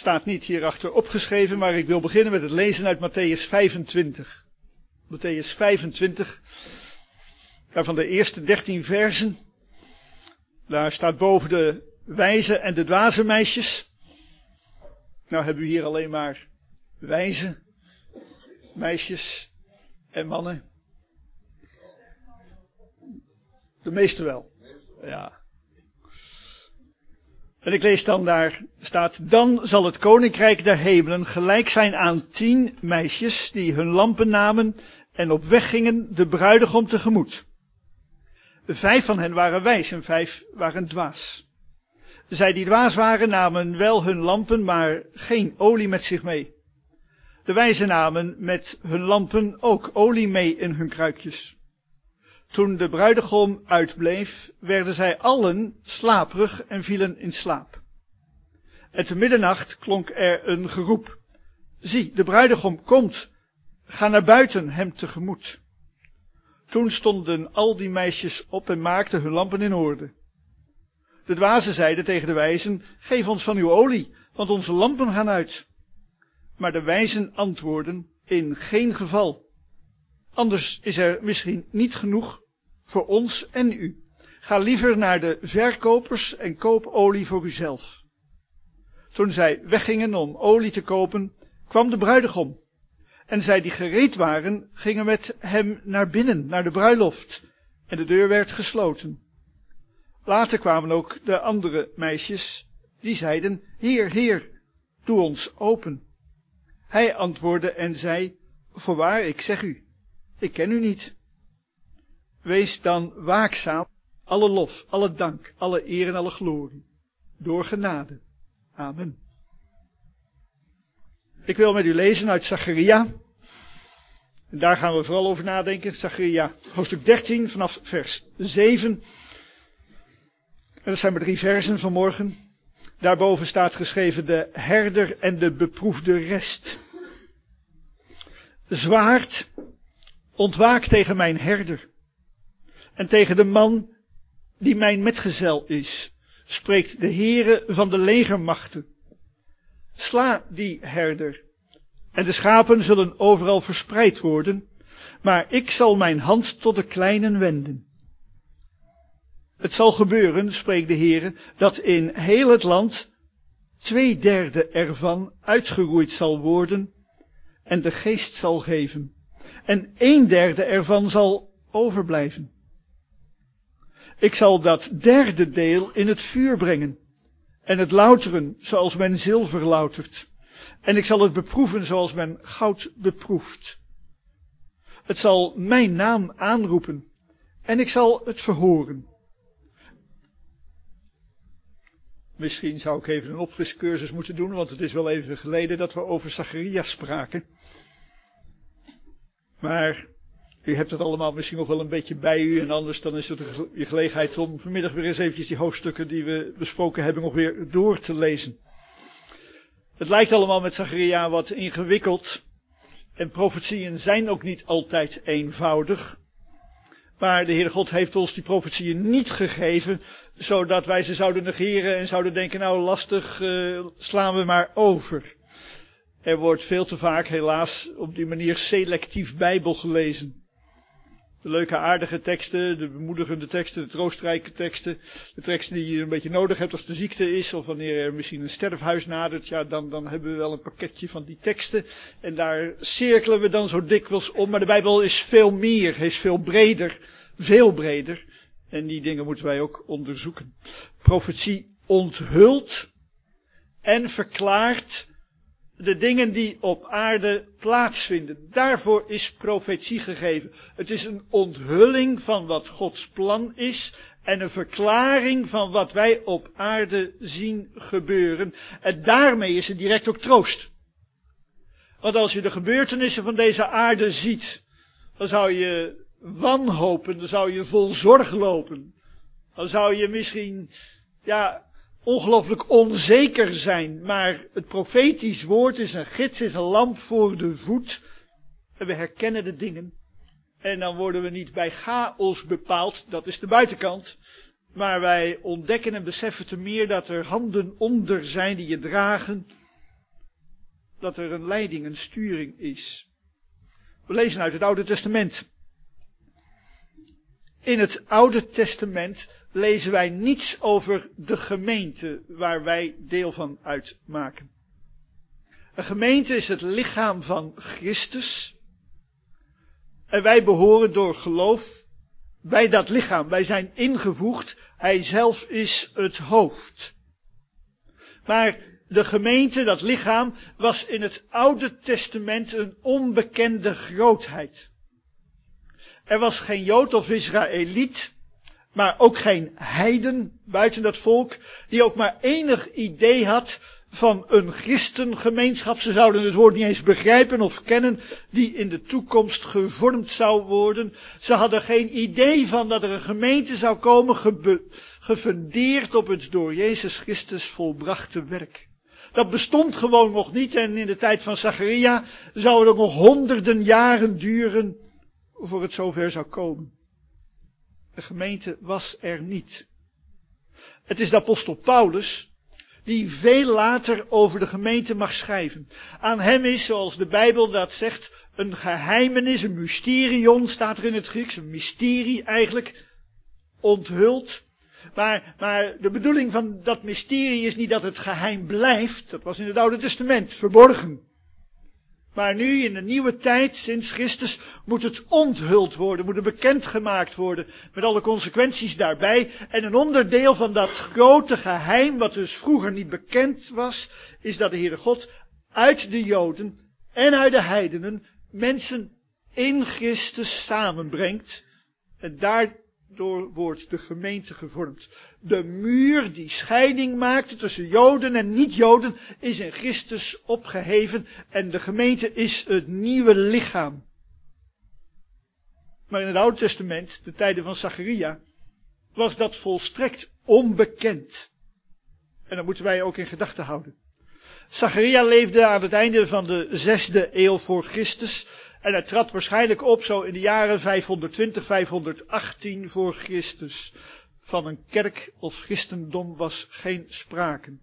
staat niet hierachter opgeschreven, maar ik wil beginnen met het lezen uit Mattheüs 25. Mattheüs 25, daarvan de eerste 13 versen. Daar staat boven de wijze en de dwaze meisjes. Nou hebben we hier alleen maar wijze meisjes en mannen. De meeste wel. Ja. En ik lees dan daar, staat, dan zal het koninkrijk der hemelen gelijk zijn aan 10 meisjes die hun lampen namen en op weg gingen de bruidegom tegemoet. 5 van hen waren wijs en 5 waren dwaas. Zij die dwaas waren namen wel hun lampen, maar geen olie met zich mee. De wijzen namen met hun lampen ook olie mee in hun kruikjes. Toen de bruidegom uitbleef, werden zij allen slaperig en vielen in slaap. En te middernacht klonk er een geroep. Zie, de bruidegom komt, ga naar buiten hem tegemoet. Toen stonden al die meisjes op en maakten hun lampen in orde. De dwazen zeiden tegen de wijzen, geef ons van uw olie, want onze lampen gaan uit. Maar de wijzen antwoordden, in geen geval. Anders is er misschien niet genoeg voor ons en u. Ga liever naar de verkopers en koop olie voor uzelf. Toen zij weggingen om olie te kopen, kwam de bruidegom. En zij die gereed waren, gingen met hem naar binnen, naar de bruiloft. En de deur werd gesloten. Later kwamen ook de andere meisjes, die zeiden, Heer, Heer, doe ons open. Hij antwoordde en zei, voorwaar, ik zeg u, ik ken u niet. Wees dan waakzaam, alle lof, alle dank, alle eer en alle glorie, door genade. Amen. Ik wil met u lezen uit Zacharia. En daar gaan we vooral over nadenken. Zacharia, hoofdstuk 13, vanaf vers 7. En dat zijn maar 3 versen vanmorgen. Daarboven staat geschreven de herder en de beproefde rest. Zwaard, ontwaak tegen mijn herder. En tegen de man die mijn metgezel is, spreekt de Heere van de legermachten. Sla die herder, en de schapen zullen overal verspreid worden, maar ik zal mijn hand tot de kleinen wenden. Het zal gebeuren, spreekt de Heere, dat in heel het land 2/3 ervan uitgeroeid zal worden en de geest zal geven. En 1/3 ervan zal overblijven. Ik zal dat 1/3 deel in het vuur brengen en het louteren zoals men zilver loutert. En ik zal het beproeven zoals men goud beproeft. Het zal mijn naam aanroepen en ik zal het verhoren. Misschien zou ik even een opfriscursus moeten doen, want het is wel even geleden dat we over Zacharia spraken. Maar u hebt het allemaal misschien nog wel een beetje bij u en anders dan is het je gelegenheid om vanmiddag weer eens eventjes die hoofdstukken die we besproken hebben nog weer door te lezen. Het lijkt allemaal met Zacharia wat ingewikkeld en profetieën zijn ook niet altijd eenvoudig. Maar de Heere God heeft ons die profetieën niet gegeven, zodat wij ze zouden negeren en zouden denken, nou lastig, slaan we maar over. Er wordt veel te vaak helaas op die manier selectief Bijbel gelezen. De leuke aardige teksten, de bemoedigende teksten, de troostrijke teksten, de teksten die je een beetje nodig hebt als de ziekte is of wanneer er misschien een sterfhuis nadert, ja dan hebben we wel een pakketje van die teksten en daar cirkelen we dan zo dikwijls om. Maar de Bijbel is veel meer, hij is veel breder en die dingen moeten wij ook onderzoeken. Profetie onthult en verklaart de dingen die op aarde plaatsvinden. Daarvoor is profetie gegeven. Het is een onthulling van wat Gods plan is en een verklaring van wat wij op aarde zien gebeuren. En daarmee is het direct ook troost. Want als je de gebeurtenissen van deze aarde ziet, dan zou je wanhopen, dan zou je vol zorg lopen. Dan zou je misschien, ongelooflijk onzeker zijn, maar het profetisch woord is een gids, is een lamp voor de voet. En we herkennen de dingen. En dan worden we niet bij chaos bepaald, dat is de buitenkant. Maar wij ontdekken en beseffen te meer dat er handen onder zijn die je dragen. dat er een leiding, een sturing is. We lezen uit het Oude Testament. In het Oude Testament lezen wij niets over de gemeente waar wij deel van uitmaken. Een gemeente is het lichaam van Christus. En wij behoren door geloof bij dat lichaam. Wij zijn ingevoegd. Hij zelf is het hoofd. Maar de gemeente, dat lichaam, was in het Oude Testament een onbekende grootheid. Er was geen Jood of Israëliet, maar ook geen heiden buiten dat volk, die ook maar enig idee had van een christengemeenschap. Ze zouden het woord niet eens begrijpen of kennen, die in de toekomst gevormd zou worden. Ze hadden geen idee van dat er een gemeente zou komen, gefundeerd op het door Jezus Christus volbrachte werk. Dat bestond gewoon nog niet en in de tijd van Zacharia zou het ook nog honderden jaren duren voor het zover zou komen. De gemeente was er niet. Het is de apostel Paulus die veel later over de gemeente mag schrijven. Aan hem is, zoals de Bijbel dat zegt, een geheimenis, een mysterion, staat er in het Grieks, een mysterie eigenlijk, onthuld. Maar de bedoeling van dat mysterie is niet dat het geheim blijft, dat was in het Oude Testament, verborgen. Maar nu, in de nieuwe tijd, sinds Christus, moet het onthuld worden, moet het bekendgemaakt worden, met alle consequenties daarbij. En een onderdeel van dat grote geheim, wat dus vroeger niet bekend was, is dat de Heere God uit de Joden en uit de heidenen mensen in Christus samenbrengt. En daardoor wordt de gemeente gevormd. De muur die scheiding maakte tussen Joden en niet-Joden is in Christus opgeheven en de gemeente is het nieuwe lichaam. Maar in het Oude Testament, de tijden van Zacharia, was dat volstrekt onbekend. En dat moeten wij ook in gedachten houden. Zacharia leefde aan het einde van de 6e eeuw voor Christus. En hij trad waarschijnlijk op zo in de jaren 520, 518 voor Christus. Van een kerk of christendom was geen sprake.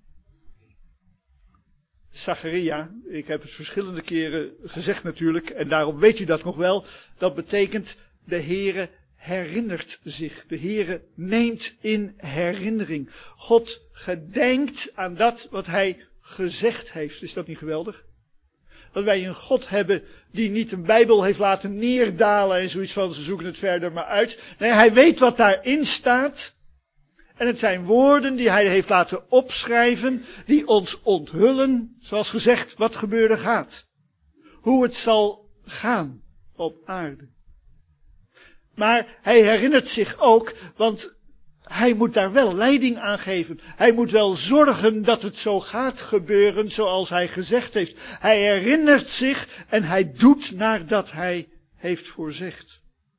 Zacharia, ik heb het verschillende keren gezegd natuurlijk, en daarom weet u dat nog wel. Dat betekent, de Heere herinnert zich. De Heere neemt in herinnering. God gedenkt aan dat wat hij gezegd heeft. Is dat niet geweldig? Dat wij een God hebben die niet een Bijbel heeft laten neerdalen en zoiets van ze zoeken het verder maar uit. Nee, hij weet wat daarin staat. En het zijn woorden die hij heeft laten opschrijven, die ons onthullen, zoals gezegd, wat gebeuren gaat. Hoe het zal gaan op aarde. Maar hij herinnert zich ook, want hij moet daar wel leiding aan geven. Hij moet wel zorgen dat het zo gaat gebeuren zoals hij gezegd heeft. Hij herinnert zich en hij doet naar dat hij heeft voorzegd.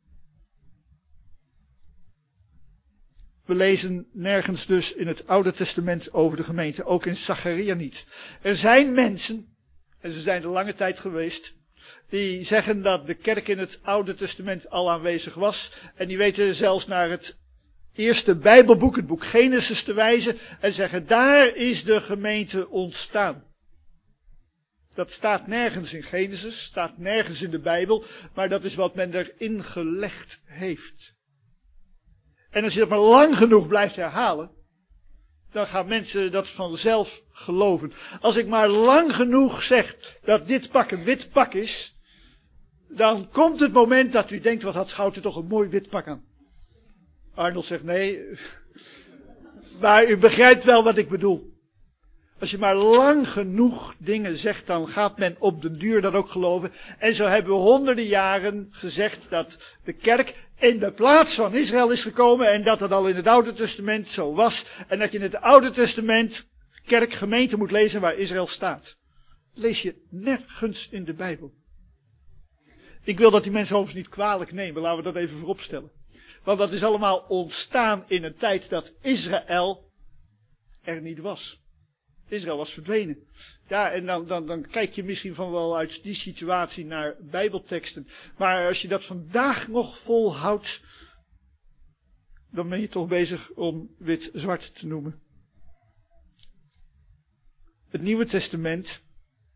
We lezen nergens dus in het Oude Testament over de gemeente, ook in Zacharia niet. Er zijn mensen, en ze zijn er lange tijd geweest, die zeggen dat de kerk in het Oude Testament al aanwezig was. En die weten zelfs naar het eerste Bijbelboek, het boek Genesis, te wijzen en zeggen, daar is de gemeente ontstaan. Dat staat nergens in Genesis, staat nergens in de Bijbel, maar dat is wat men erin gelegd heeft. En als je dat maar lang genoeg blijft herhalen, dan gaan mensen dat vanzelf geloven. Als ik maar lang genoeg zeg dat dit pak een wit pak is, dan komt het moment dat u denkt, wat had Schouten toch een mooi wit pak aan. Arnold zegt nee, maar u begrijpt wel wat ik bedoel. Als je maar lang genoeg dingen zegt, dan gaat men op den duur dat ook geloven. En zo hebben we honderden jaren gezegd dat de kerk in de plaats van Israël is gekomen en dat het al in het Oude Testament zo was. En dat je in het Oude Testament kerk, gemeente moet lezen waar Israël staat. Dat lees je nergens in de Bijbel. Ik wil dat die mensen overigens niet kwalijk nemen, laten we dat even vooropstellen. Want dat is allemaal ontstaan in een tijd dat Israël er niet was. Israël was verdwenen. Ja, en dan kijk je misschien van wel uit die situatie naar Bijbelteksten. Maar als je dat vandaag nog volhoudt, dan ben je toch bezig om wit-zwart te noemen. Het Nieuwe Testament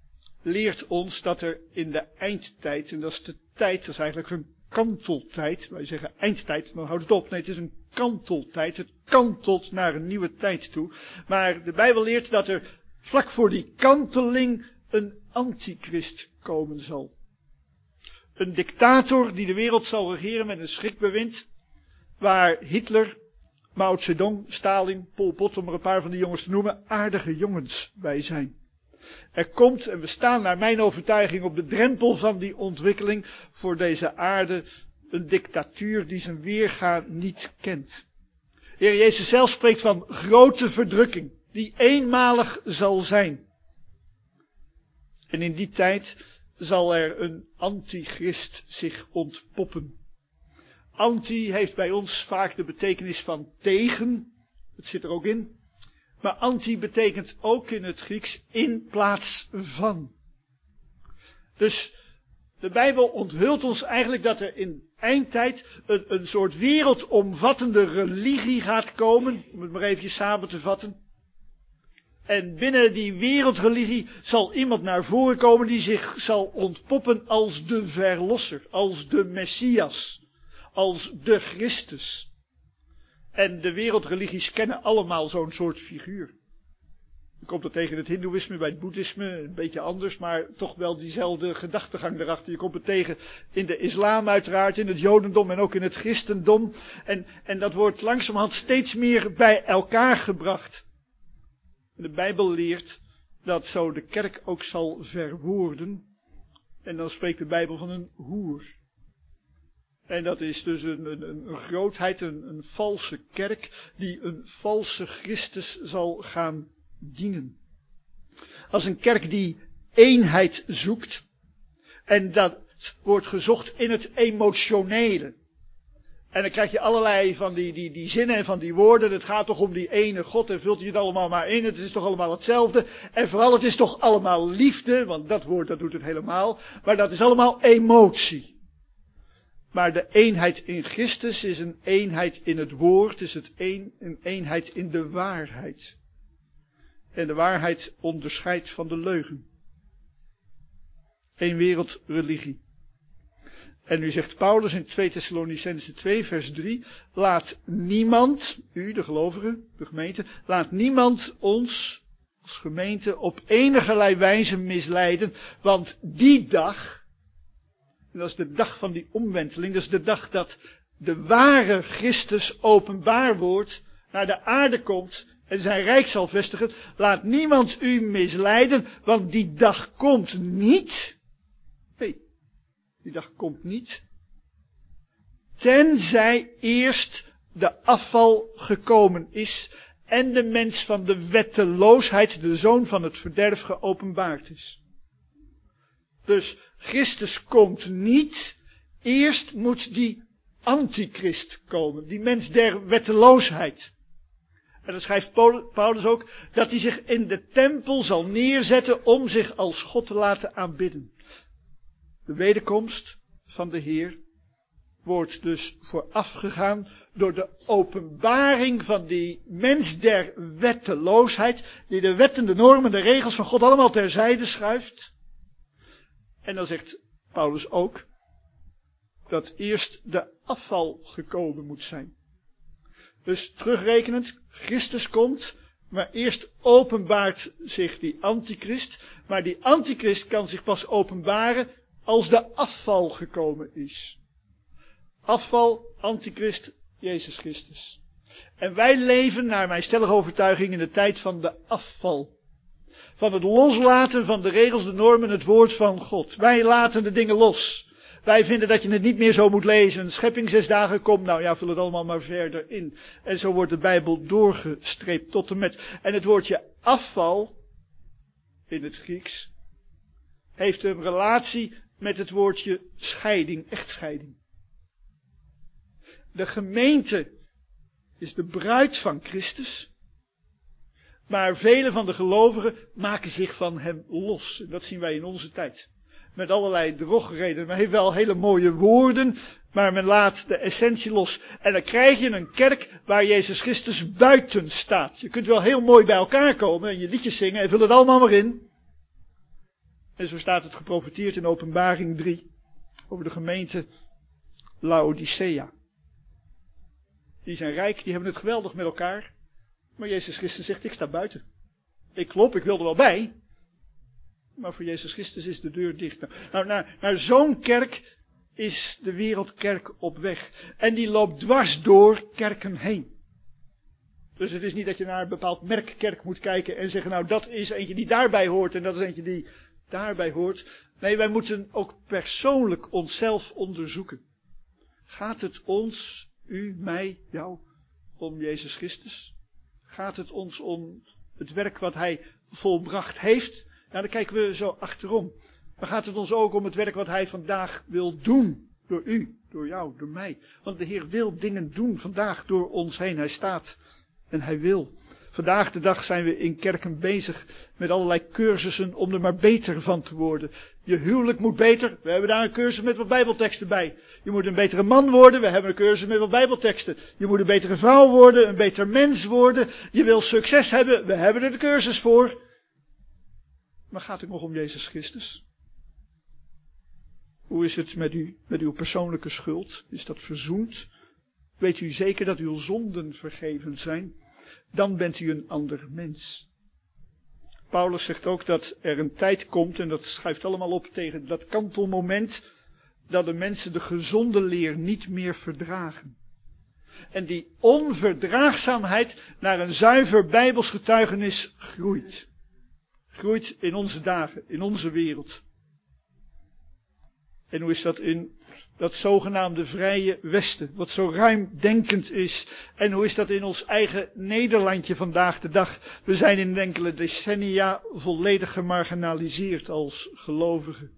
leert ons dat er in de eindtijd, en dat is de tijd, dat is eigenlijk een kanteltijd. Wij zeggen eindtijd, dan houdt het op. Nee, het is een kanteltijd. Het kantelt naar een nieuwe tijd toe. Maar de Bijbel leert dat er vlak voor die kanteling een antichrist komen zal. Een dictator die de wereld zal regeren met een schrikbewind, waar Hitler, Mao Zedong, Stalin, Pol Pot, om er een paar van die jongens te noemen, aardige jongens bij zijn. Er komt, en we staan naar mijn overtuiging op de drempel van die ontwikkeling, voor deze aarde een dictatuur die zijn weerga niet kent. De Heer Jezus zelf spreekt van grote verdrukking, die eenmalig zal zijn. En in die tijd zal er een antichrist zich ontpoppen. Anti heeft bij ons vaak de betekenis van tegen, het zit er ook in. Maar anti betekent ook in het Grieks in plaats van. Dus de Bijbel onthult ons eigenlijk dat er in eindtijd een soort wereldomvattende religie gaat komen, om het maar even samen te vatten. En binnen die wereldreligie zal iemand naar voren komen die zich zal ontpoppen als de verlosser, als de Messias, als de Christus. En de wereldreligies kennen allemaal zo'n soort figuur. Je komt dat tegen het hindoeïsme, bij het boeddhisme, een beetje anders, maar toch wel diezelfde gedachtegang erachter. Je komt het tegen in de islam uiteraard, in het jodendom en ook in het christendom. En dat wordt langzamerhand steeds meer bij elkaar gebracht. De Bijbel leert dat zo de kerk ook zal verwoorden. En dan spreekt de Bijbel van een hoer. En dat is dus een grootheid, een valse kerk die een valse Christus zal gaan dienen. Als een kerk die eenheid zoekt. En dat wordt gezocht in het emotionele. En dan krijg je allerlei van die zinnen en van die woorden. Het gaat toch om die ene God en vult je het allemaal maar in. Het is toch allemaal hetzelfde. En vooral het is toch allemaal liefde. Want dat woord dat doet het helemaal. Maar dat is allemaal emotie. Maar de eenheid in Christus is een eenheid in het woord. Is een eenheid in de waarheid. En de waarheid onderscheidt van de leugen. Eén wereldreligie. En nu zegt Paulus in 2 Thessalonicenzen 2 vers 3. Laat niemand, u de gelovigen, de gemeente, laat niemand ons als gemeente op enigerlei wijze misleiden. Want die dag, en dat is de dag van die omwenteling, dat is de dag dat de ware Christus openbaar wordt, naar de aarde komt en zijn rijk zal vestigen. Laat niemand u misleiden, want die dag komt niet. Die dag komt niet. Tenzij eerst de afval gekomen is en de mens van de wetteloosheid, de zoon van het verderf, geopenbaard is. Dus Christus komt niet. Eerst moet die antichrist komen. Die mens der wetteloosheid. En dan schrijft Paulus ook dat hij zich in de tempel zal neerzetten om zich als God te laten aanbidden. De wederkomst van de Heer wordt dus voorafgegaan door de openbaring van die mens der wetteloosheid, die de wetten, de normen, de regels van God allemaal terzijde schuift. En dan zegt Paulus ook dat eerst de afval gekomen moet zijn. Dus terugrekenend, Christus komt, maar eerst openbaart zich die antichrist. Maar die antichrist kan zich pas openbaren als de afval gekomen is. Afval, antichrist, Jezus Christus. En wij leven, naar mijn stellige overtuiging, in de tijd van de afval. Van het loslaten van de regels, de normen, het woord van God. Wij laten de dingen los. Wij vinden dat je het niet meer zo moet lezen. Schepping 6 dagen komt, nou ja, vul het allemaal maar verder in. En zo wordt de Bijbel doorgestreept tot en met. En het woordje afval, in het Grieks, heeft een relatie met het woordje scheiding, echtscheiding. De gemeente is de bruid van Christus. Maar vele van de gelovigen maken zich van hem los. Dat zien wij in onze tijd. Met allerlei drogredenen. Men heeft wel hele mooie woorden, maar men laat de essentie los. En dan krijg je een kerk waar Jezus Christus buiten staat. Je kunt wel heel mooi bij elkaar komen en je liedjes zingen en vul het allemaal maar in. En zo staat het geprofeteerd in Openbaring 3 over de gemeente Laodicea. Die zijn rijk, die hebben het geweldig met elkaar. Maar Jezus Christus zegt, ik sta buiten. Ik klop, ik wil er wel bij. Maar voor Jezus Christus is de deur dicht. Naar zo'n kerk is de wereldkerk op weg. En die loopt dwars door kerken heen. Dus het is niet dat je naar een bepaald merk kerk moet kijken en zeggen, nou dat is eentje die daarbij hoort en dat is eentje die daarbij hoort. Nee, wij moeten ook persoonlijk onszelf onderzoeken. Gaat het ons, u, mij, jou, om Jezus Christus? Gaat het ons om het werk wat hij volbracht heeft? Nou, dan kijken we zo achterom. Maar gaat het ons ook om het werk wat hij vandaag wil doen? Door u, door jou, door mij. Want de Heer wil dingen doen vandaag door ons heen. Hij staat en hij wil. Vandaag de dag zijn we in kerken bezig met allerlei cursussen om er maar beter van te worden. Je huwelijk moet beter. We hebben daar een cursus met wat bijbelteksten bij. Je moet een betere man worden. We hebben een cursus met wat bijbelteksten. Je moet een betere vrouw worden, een beter mens worden. Je wil succes hebben. We hebben er de cursus voor. Maar gaat het nog om Jezus Christus? Hoe is het met uw persoonlijke schuld? Is dat verzoend? Weet u zeker dat uw zonden vergeven zijn? Dan bent u een ander mens. Paulus zegt ook dat er een tijd komt, en dat schuift allemaal op tegen dat kantelmoment, dat de mensen de gezonde leer niet meer verdragen. En die onverdraagzaamheid naar een zuiver Bijbels getuigenis groeit. Groeit in onze dagen, in onze wereld. En hoe is dat in dat zogenaamde vrije Westen, wat zo ruimdenkend is? En hoe is dat in ons eigen Nederlandje vandaag de dag? We zijn in enkele decennia volledig gemarginaliseerd als gelovigen.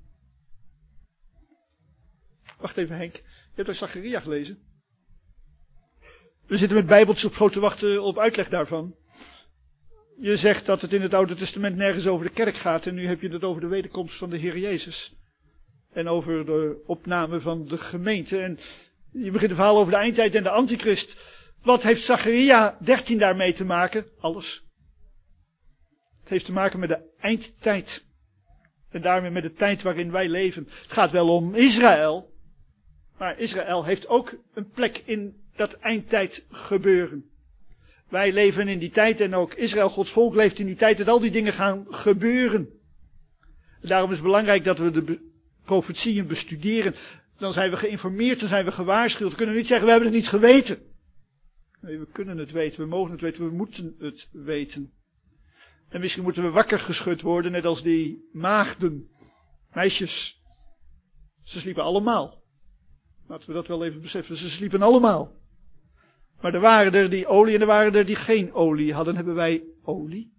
Wacht even Henk, je hebt daar Zacharia gelezen? We zitten met Bijbeltjes op schoot te wachten op uitleg daarvan. Je zegt dat het in het Oude Testament nergens over de kerk gaat en nu heb je het over de wederkomst van de Heer Jezus. En over de opname van de gemeente. En je begint een verhaal over de eindtijd en de antichrist. Wat heeft Zacharia 13 daarmee te maken? Alles. Het heeft te maken met de eindtijd. En daarmee met de tijd waarin wij leven. Het gaat wel om Israël. Maar Israël heeft ook een plek in dat eindtijd gebeuren. Wij leven in die tijd en ook Israël, Gods volk, leeft in die tijd dat al die dingen gaan gebeuren. Daarom is het belangrijk dat we de profetieën bestuderen. Dan zijn we geïnformeerd, dan zijn we gewaarschuwd. We kunnen niet zeggen, we hebben het niet geweten. Nee, we kunnen het weten, we mogen het weten, we moeten het weten. En misschien moeten we wakker geschud worden, net als die maagden, meisjes. Ze sliepen allemaal. Laten we dat wel even beseffen, ze sliepen allemaal. Maar er waren er die olie en er waren er die geen olie hadden. Hebben wij olie?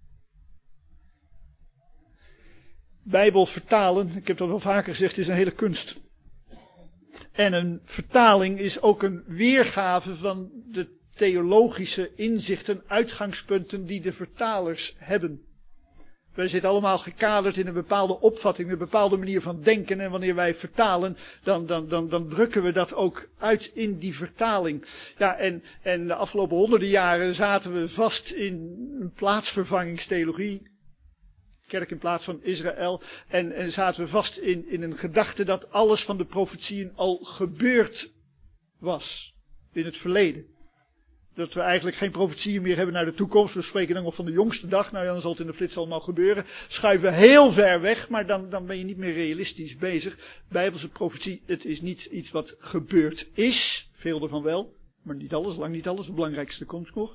Bijbel vertalen, ik heb dat wel vaker gezegd, is een hele kunst. En een vertaling is ook een weergave van de theologische inzichten, uitgangspunten die de vertalers hebben. Wij zitten allemaal gekaderd in een bepaalde opvatting, een bepaalde manier van denken. En wanneer wij vertalen, dan drukken we dat ook uit in die vertaling. Ja, en de afgelopen honderden jaren zaten we vast in een plaatsvervangingstheologie. Kerk in plaats van Israël. En zaten we vast in een gedachte dat alles van de profetieën al gebeurd was. In het verleden. Dat we eigenlijk geen profetieën meer hebben naar de toekomst. We spreken dan nog van de jongste dag. Nou ja, dan zal het in de flits allemaal gebeuren. Schuiven heel ver weg, maar dan ben je niet meer realistisch bezig. Bijbelse profetie, het is niet iets wat gebeurd is. Veel ervan wel, maar niet alles, lang niet alles. Het belangrijkste komt nog.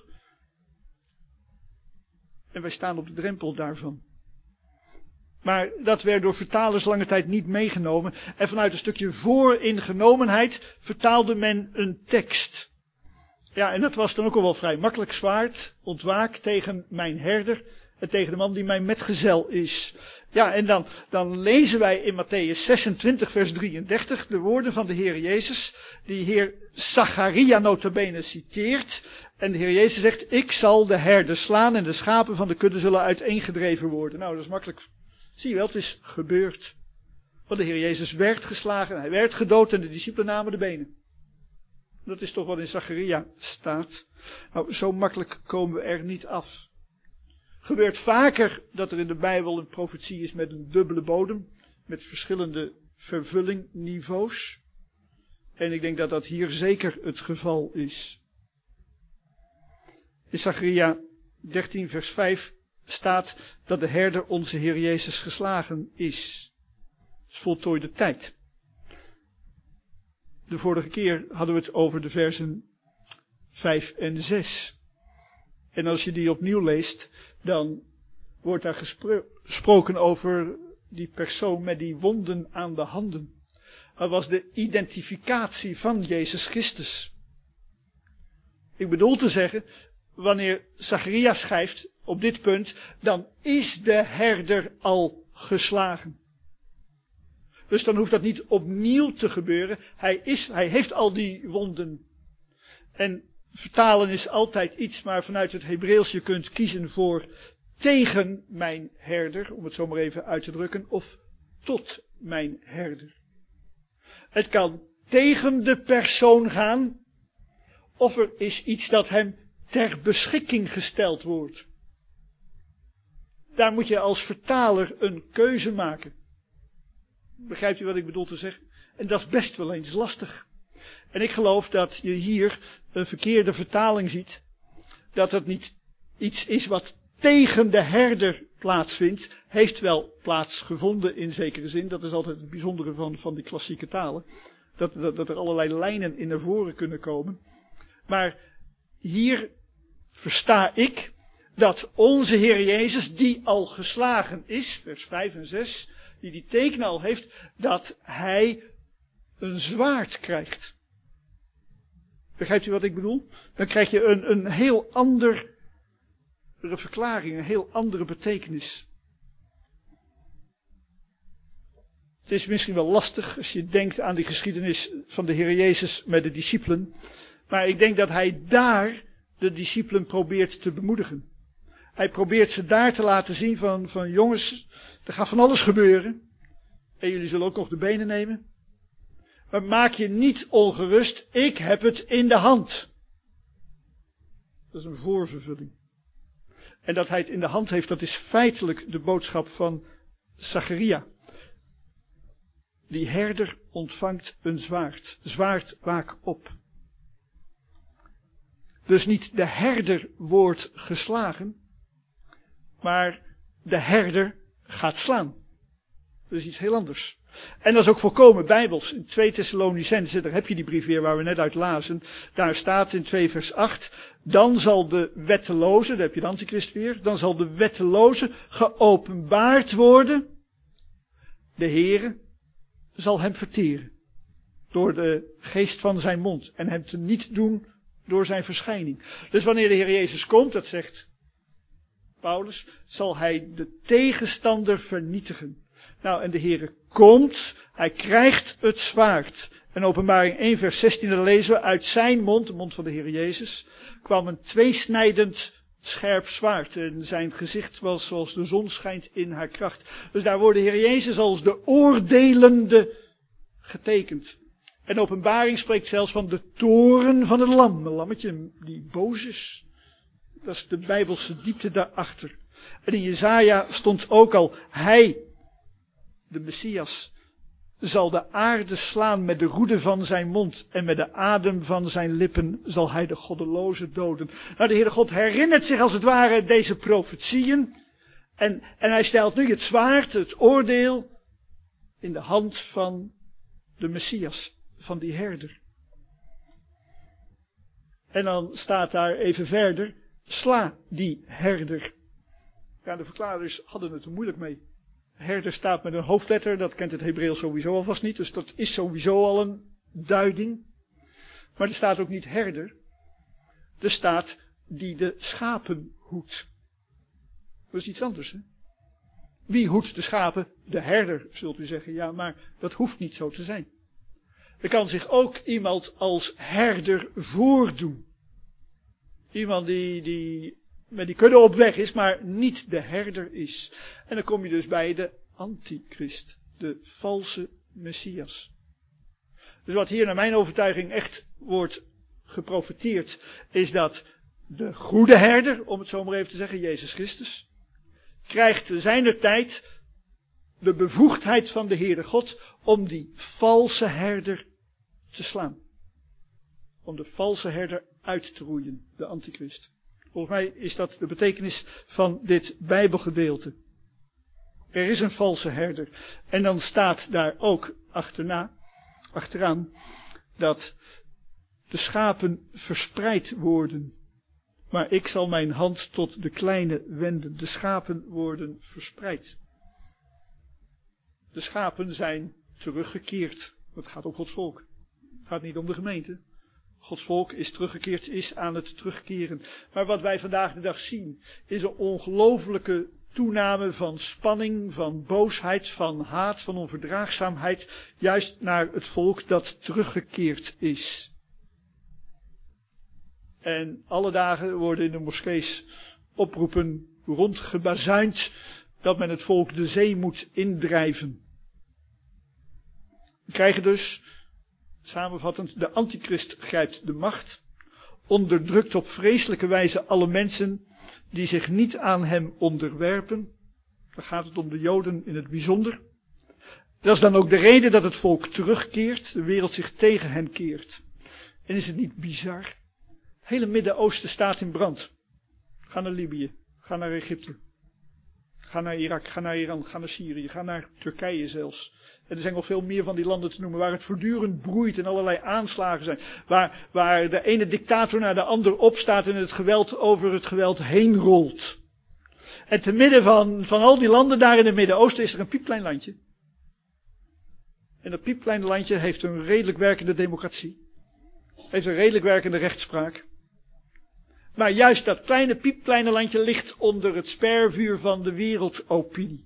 En wij staan op de drempel daarvan. Maar dat werd door vertalers lange tijd niet meegenomen. En vanuit een stukje vooringenomenheid vertaalde men een tekst. Ja, en dat was dan ook al wel vrij makkelijk. Zwaard, ontwaak tegen mijn herder en tegen de man die mijn metgezel is. Ja, en dan lezen wij in Mattheüs 26 vers 33 de woorden van de Heer Jezus, die Heer Zacharia nota bene citeert. En de Heer Jezus zegt, ik zal de herder slaan en de schapen van de kudde zullen uiteengedreven worden. Nou, dat is makkelijk. Zie je wel, het is gebeurd. Want de Heer Jezus werd geslagen, hij werd gedood en de discipelen namen de benen. Dat is toch wat in Zacharia staat. Nou, zo makkelijk komen we er niet af. Gebeurt vaker dat er in de Bijbel een profetie is met een dubbele bodem, met verschillende vervullingniveaus. En ik denk dat dat hier zeker het geval is. In Zacharia 13 vers 5 staat dat de herder onze Heer Jezus geslagen is. Het is voltooide tijd. De vorige keer hadden we het over de versen 5 en 6. En als je die opnieuw leest, dan wordt daar gesproken over die persoon met die wonden aan de handen. Dat was de identificatie van Jezus Christus. Ik bedoel te zeggen, wanneer Zacharia schrijft op dit punt, dan is de herder al geslagen. Dus dan hoeft dat niet opnieuw te gebeuren. Hij heeft al die wonden. En vertalen is altijd iets, maar vanuit het Hebreeuws je kunt kiezen voor tegen mijn herder, om het zo maar even uit te drukken, of tot mijn herder. Het kan tegen de persoon gaan, of er is iets dat hem ter beschikking gesteld wordt. Daar moet je als vertaler een keuze maken. Begrijpt u wat ik bedoel te zeggen? En dat is best wel eens lastig. En ik geloof dat je hier een verkeerde vertaling ziet. Dat het niet iets is wat tegen de herder plaatsvindt. Heeft wel plaatsgevonden in zekere zin. Dat is altijd het bijzondere van die klassieke talen. Dat er allerlei lijnen in naar voren kunnen komen. Maar hier versta ik dat onze Heer Jezus, die al geslagen is, vers 5 en 6, die teken al heeft, dat hij een zwaard krijgt. Begrijpt u wat ik bedoel? Dan krijg je een heel andere verklaring, een heel andere betekenis. Het is misschien wel lastig als je denkt aan die geschiedenis van de Heer Jezus met de discipelen. Maar ik denk dat hij daar de discipelen probeert te bemoedigen. Hij probeert ze daar te laten zien van jongens, er gaat van alles gebeuren. En jullie zullen ook nog de benen nemen. Maar maak je niet ongerust, ik heb het in de hand. Dat is een voorvervulling. En dat hij het in de hand heeft, dat is feitelijk de boodschap van Zacharia. Die herder ontvangt een zwaard. Zwaard, waak op. Dus niet de herder wordt geslagen, maar de herder gaat slaan. Dat is iets heel anders. En dat is ook volkomen bijbels. In 2 Thessalonicenzen, daar heb je die brief weer waar we net uit lazen. Daar staat in 2 vers 8. Dan zal de wetteloze, daar heb je de antichrist weer. Dan zal de wetteloze geopenbaard worden. De Heere zal hem verteren. Door de geest van zijn mond. En hem te niet doen door zijn verschijning. Dus wanneer de Heer Jezus komt, dat zegt Paulus, zal hij de tegenstander vernietigen. Nou, en de Heere komt, hij krijgt het zwaard. En Openbaring 1 vers 16, daar lezen we, uit zijn mond, de mond van de Heer Jezus, kwam een tweesnijdend scherp zwaard. En zijn gezicht was zoals de zon schijnt in haar kracht. Dus daar wordt de Heer Jezus als de oordelende getekend. En Openbaring spreekt zelfs van de toren van het lam. Een lammetje die boos is. Dat is de bijbelse diepte daarachter. En in Jesaja stond ook al, hij, de Messias, zal de aarde slaan met de roede van zijn mond en met de adem van zijn lippen zal hij de goddeloze doden. Nou, de Heere God herinnert zich als het ware deze profetieën en hij stelt nu het zwaard, het oordeel, in de hand van de Messias, van die herder. En dan staat daar even verder, sla die herder. Ja, de verklaarders hadden het er moeilijk mee. Herder staat met een hoofdletter, dat kent het Hebreeuws sowieso alvast niet, dus dat is sowieso al een duiding. Maar er staat ook niet herder, er staat die de schapen hoedt. Dat is iets anders, hè? Wie hoedt de schapen? De herder, zult u zeggen. Ja, maar dat hoeft niet zo te zijn. Er kan zich ook iemand als herder voordoen. Iemand die met die kudde op weg is, maar niet de herder is. En dan kom je dus bij de antichrist, de valse Messias. Dus wat hier naar mijn overtuiging echt wordt geprofeteerd, is dat de goede herder, om het zo maar even te zeggen, Jezus Christus, krijgt seinertijd de bevoegdheid van de Heere God om die valse herder te slaan. Om de valse herder uit te roeien, de antichrist. Volgens mij is dat de betekenis van dit Bijbelgedeelte. Er is een valse herder. En dan staat daar ook achteraan dat de schapen verspreid worden. Maar ik zal mijn hand tot de kleine wenden. De schapen worden verspreid. De schapen zijn teruggekeerd. Het gaat om Gods volk. Het gaat niet om de gemeente. Gods volk is teruggekeerd, is aan het terugkeren. Maar wat wij vandaag de dag zien, is een ongelooflijke toename van spanning, van boosheid, van haat, van onverdraagzaamheid, juist naar het volk dat teruggekeerd is. En alle dagen worden in de moskees oproepen rondgebazuind dat men het volk de zee moet indrijven. We krijgen dus, samenvattend, de antichrist grijpt de macht, onderdrukt op vreselijke wijze alle mensen die zich niet aan hem onderwerpen. Dan gaat het om de Joden in het bijzonder. Dat is dan ook de reden dat het volk terugkeert, de wereld zich tegen hen keert. En is het niet bizar? Het hele Midden-Oosten staat in brand. Ga naar Libië, ga naar Egypte, ga naar Irak, ga naar Iran, ga naar Syrië, ga naar Turkije zelfs. En er zijn nog veel meer van die landen te noemen waar het voortdurend broeit en allerlei aanslagen zijn. Waar de ene dictator naar de ander opstaat en het geweld over het geweld heen rolt. En te midden van al die landen daar in het Midden-Oosten is er een piepklein landje. En dat piepkleine landje heeft een redelijk werkende democratie. Heeft een redelijk werkende rechtspraak. Maar juist dat piepkleine landje ligt onder het spervuur van de wereldopinie.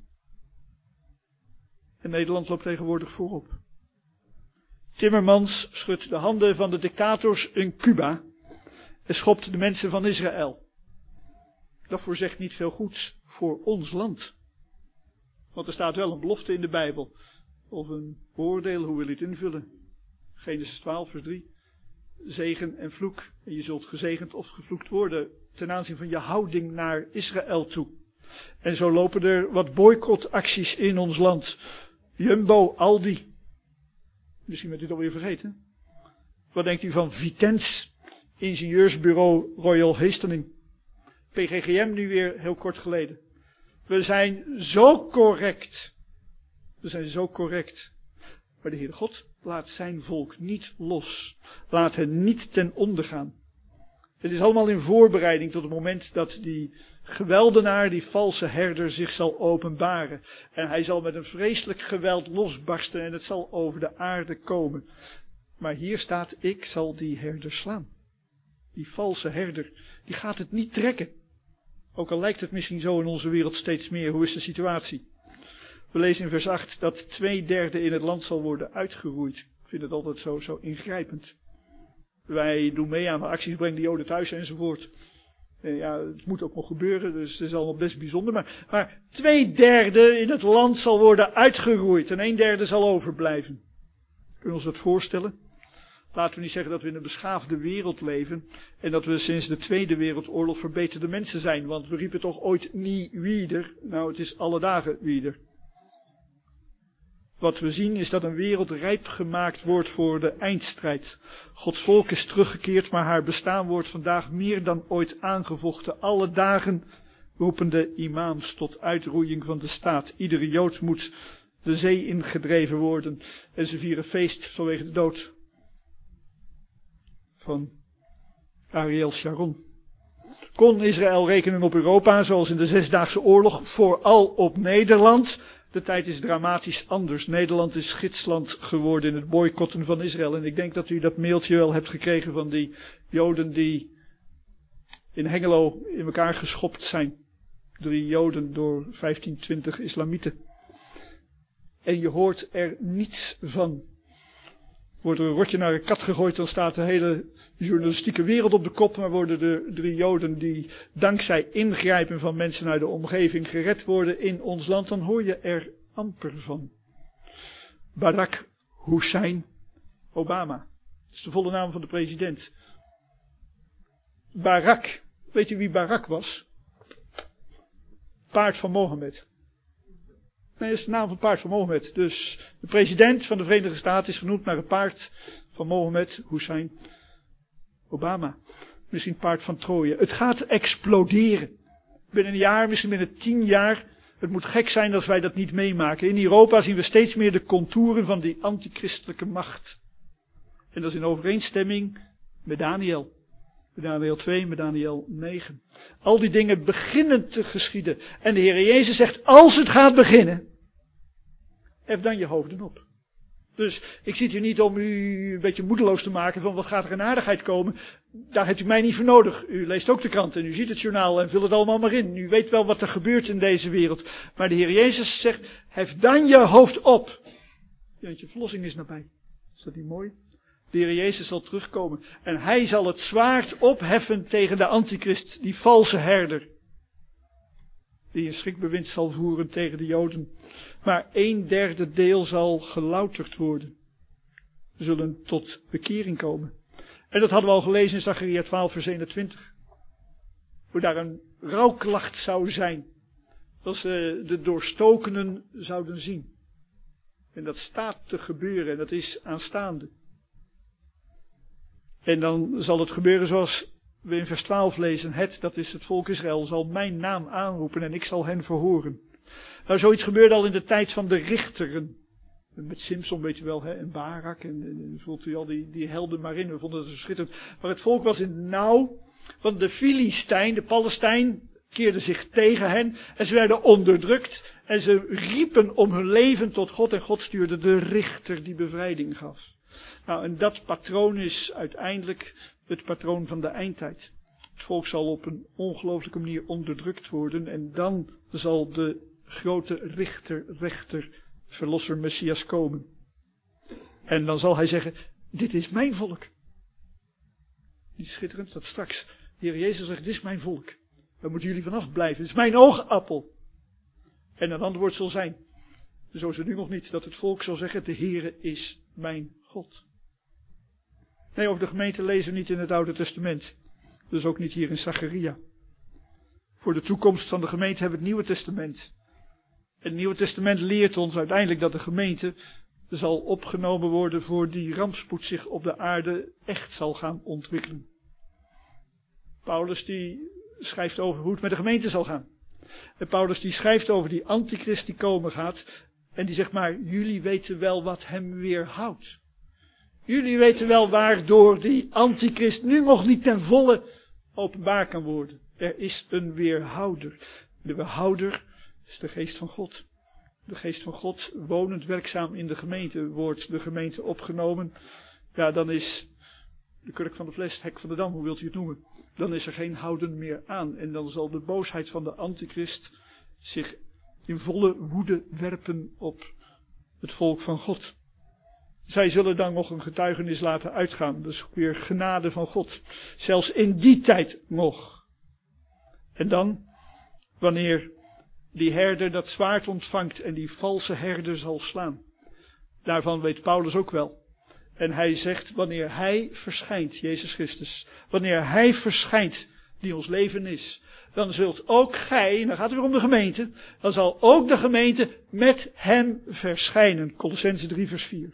En Nederland loopt tegenwoordig voorop. Timmermans schudt de handen van de dictators in Cuba en schopt de mensen van Israël. Dat voorzegt niet veel goeds voor ons land. Want er staat wel een belofte in de Bijbel. Of een oordeel, hoe wil je het invullen? Genesis 12 vers 3. Zegen en vloek. En je zult gezegend of gevloekt worden ten aanzien van je houding naar Israël toe. En zo lopen er wat boycottacties in ons land. Jumbo, Aldi. Misschien bent u het alweer vergeten. Wat denkt u van Vitens, ingenieursbureau Royal Hastening? PGGM nu weer heel kort geleden. We zijn zo correct. We zijn zo correct. Maar de Heere God laat zijn volk niet los. Laat hen niet ten onder gaan. Het is allemaal in voorbereiding tot het moment dat die geweldenaar, die valse herder, zich zal openbaren. En hij zal met een vreselijk geweld losbarsten en het zal over de aarde komen. Maar hier staat, ik zal die herder slaan. Die valse herder, die gaat het niet trekken. Ook al lijkt het misschien zo in onze wereld steeds meer. Hoe is de situatie? We lezen in vers 8 dat 2/3 in het land zal worden uitgeroeid. Ik vind het altijd zo ingrijpend. Wij doen mee aan de acties, breng de Joden thuis enzovoort. Ja, het moet ook nog gebeuren, dus het is allemaal best bijzonder. Maar 2/3 in het land zal worden uitgeroeid en 1/3 zal overblijven. Kunnen we ons dat voorstellen? Laten we niet zeggen dat we in een beschaafde wereld leven en dat we sinds de Tweede Wereldoorlog verbeterde mensen zijn. Want we riepen toch ooit nie wieder. Nou, het is alle dagen wieder. Wat we zien is dat een wereld rijp gemaakt wordt voor de eindstrijd. Gods volk is teruggekeerd, maar haar bestaan wordt vandaag meer dan ooit aangevochten. Alle dagen roepen de imams tot uitroeiing van de staat. Iedere Jood moet de zee ingedreven worden. En ze vieren feest vanwege de dood van Ariel Sharon. Kon Israël rekenen op Europa, zoals in de Zesdaagse Oorlog, vooral op Nederland? De tijd is dramatisch anders. Nederland is gidsland geworden in het boycotten van Israël. En ik denk dat u dat mailtje wel hebt gekregen van die Joden die in Hengelo in elkaar geschopt zijn. 3 Joden door 15-20 islamieten. En je hoort er niets van. Wordt er een rotje naar een kat gegooid, dan staat de hele journalistieke wereld op de kop. Maar worden de 3 Joden die dankzij ingrijpen van mensen uit de omgeving gered worden in ons land, dan hoor je er amper van. Barack Hussein Obama. Dat is de volle naam van de president. Barak. Weet u wie Barak was? paard van Mohammed. Nee, dat is de naam van het paard van Mohammed. Dus de president van de Verenigde Staten is genoemd naar het paard van Mohammed, Hussein Obama. Misschien het paard van Troje. Het gaat exploderen. Binnen een jaar, misschien binnen 10 jaar. Het moet gek zijn als wij dat niet meemaken. In Europa zien we steeds meer de contouren van die antichristelijke macht. En dat is in overeenstemming met Daniel. Met Daniel 2, met Daniel 9. Al die dingen beginnen te geschieden. En de Heer Jezus zegt, als het gaat beginnen, hef dan je hoofden op. Dus ik zit hier niet om u een beetje moedeloos te maken van wat gaat er in aardigheid komen. Daar hebt u mij niet voor nodig. U leest ook de krant en u ziet het journaal en vul het allemaal maar in. U weet wel wat er gebeurt in deze wereld. Maar de Heer Jezus zegt, hef dan je hoofd op. Want je verlossing is nabij. Is dat niet mooi? De Heer Jezus zal terugkomen. En hij zal het zwaard opheffen tegen de antichrist, die valse herder. Die een schrikbewind zal voeren tegen de Joden. Maar 1/3 deel zal gelouterd worden. Ze zullen tot bekering komen. En dat hadden we al gelezen in Zacharia 12 vers 21. Hoe daar een rouwklacht zou zijn. Dat ze de doorstokenen zouden zien. En dat staat te gebeuren en dat is aanstaande. En dan zal het gebeuren zoals we in vers 12 lezen. Dat is het volk Israël, zal mijn naam aanroepen en ik zal hen verhoren. Nou, zoiets gebeurde al in de tijd van de richteren. Met Simson, weet je wel, en Barak. En voelt u al die helden maar in. We vonden het zo schitterend. Maar het volk was in nauw. Want de Filistijn, de Palestijn, keerde zich tegen hen. En ze werden onderdrukt. En ze riepen om hun leven tot God. En God stuurde de richter die bevrijding gaf. Nou, en dat patroon is uiteindelijk het patroon van de eindtijd. Het volk zal op een ongelooflijke manier onderdrukt worden. En dan zal de grote rechter, verlosser, Messias komen. En dan zal hij zeggen, dit is mijn volk. Niet schitterend, dat straks de Heer Jezus zegt, dit is mijn volk. Daar moeten jullie vanaf blijven, dit is mijn oogappel. En een antwoord zal zijn, zo is het nu nog niet, dat het volk zal zeggen, de Heere is mijn God. Nee, over de gemeente lezen we niet in het Oude Testament. Dus ook niet hier in Zacharia. Voor de toekomst van de gemeente hebben we het Nieuwe Testament. En het Nieuwe Testament leert ons uiteindelijk dat de gemeente zal opgenomen worden voor die rampspoed zich op de aarde echt zal gaan ontwikkelen. Paulus die schrijft over hoe het met de gemeente zal gaan. En Paulus die schrijft over die antichrist die komen gaat. En die zegt maar, jullie weten wel wat hem weerhoudt. Jullie weten wel waardoor die antichrist nu nog niet ten volle openbaar kan worden. Er is een weerhouder. De weerhouder is de geest van God. De geest van God, wonend werkzaam in de gemeente, wordt de gemeente opgenomen. Ja, dan is de kurk van de fles, het hek van de dam, hoe wilt u het noemen? Dan is er geen houden meer aan. En dan zal de boosheid van de antichrist zich in volle woede werpen op het volk van God. Zij zullen dan nog een getuigenis laten uitgaan. Dat is ook weer genade van God. Zelfs in die tijd nog. En dan, wanneer die herder dat zwaard ontvangt en die valse herder zal slaan. Daarvan weet Paulus ook wel. En hij zegt, wanneer hij verschijnt, Jezus Christus, wanneer hij verschijnt, die ons leven is, dan zult ook gij, en dan gaat het weer om de gemeente, dan zal ook de gemeente met hem verschijnen. Kolossenzen 3 vers 4.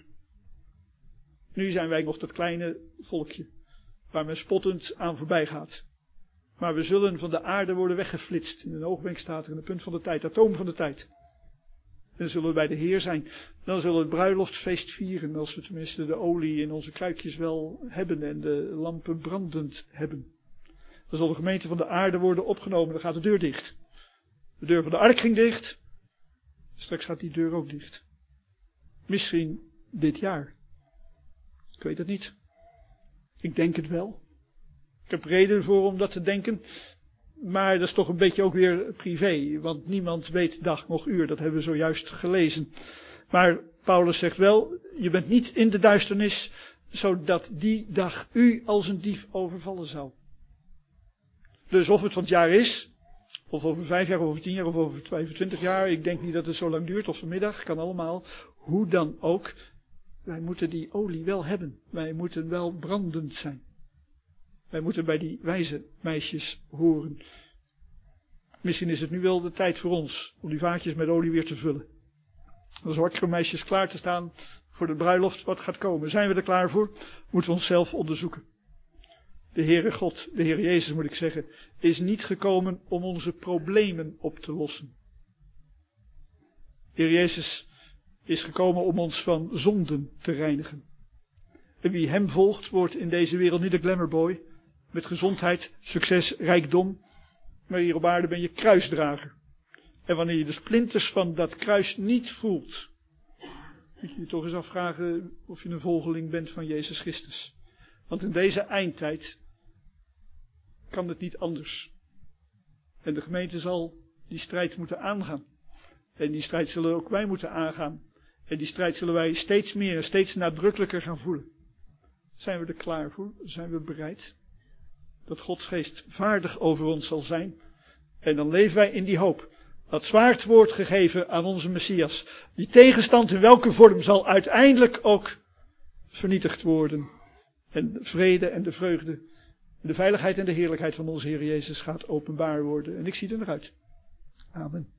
Nu zijn wij nog dat kleine volkje, waar men spottend aan voorbij gaat. Maar we zullen van de aarde worden weggeflitst. In een oogwenk staat er in het punt van de tijd, atoom van de tijd. En dan zullen we bij de Heer zijn. Dan zullen we het bruiloftsfeest vieren, als we tenminste de olie in onze kruikjes wel hebben en de lampen brandend hebben. Dan zal de gemeente van de aarde worden opgenomen, dan gaat de deur dicht. De deur van de ark ging dicht. Straks gaat die deur ook dicht. Misschien dit jaar. Ik weet het niet. Ik denk het wel. Ik heb reden voor om dat te denken. Maar dat is toch een beetje ook weer privé. Want niemand weet dag nog uur. Dat hebben we zojuist gelezen. Maar Paulus zegt wel, je bent niet in de duisternis, zodat die dag u als een dief overvallen zou. Dus of het van het jaar is, of over 5 jaar, of over 10 jaar, of over 25 jaar. Ik denk niet dat het zo lang duurt, of vanmiddag, kan allemaal. Hoe dan ook. Wij moeten die olie wel hebben. Wij moeten wel brandend zijn. Wij moeten bij die wijze meisjes horen. Misschien is het nu wel de tijd voor ons om die vaatjes met olie weer te vullen. Als wakkere meisjes klaar te staan voor de bruiloft wat gaat komen. Zijn we er klaar voor? Moeten we onszelf onderzoeken. De Heere God, de Heer Jezus moet ik zeggen, is niet gekomen om onze problemen op te lossen. De Heer Jezus is gekomen om ons van zonden te reinigen. En wie hem volgt wordt in deze wereld niet een glamourboy met gezondheid, succes, rijkdom. Maar hier op aarde ben je kruisdrager. En wanneer je de splinters van dat kruis niet voelt, moet je je toch eens afvragen of je een volgeling bent van Jezus Christus. Want in deze eindtijd kan het niet anders. En de gemeente zal die strijd moeten aangaan. En die strijd zullen ook wij moeten aangaan. En die strijd zullen wij steeds meer en steeds nadrukkelijker gaan voelen. Zijn we er klaar voor? Zijn we bereid? Dat Gods geest vaardig over ons zal zijn. En dan leven wij in die hoop. Dat zwaard wordt gegeven aan onze Messias. Die tegenstand in welke vorm zal uiteindelijk ook vernietigd worden. En de vrede en de vreugde, de veiligheid en de heerlijkheid van onze Heer Jezus gaat openbaar worden. En ik zie er naar uit. Amen.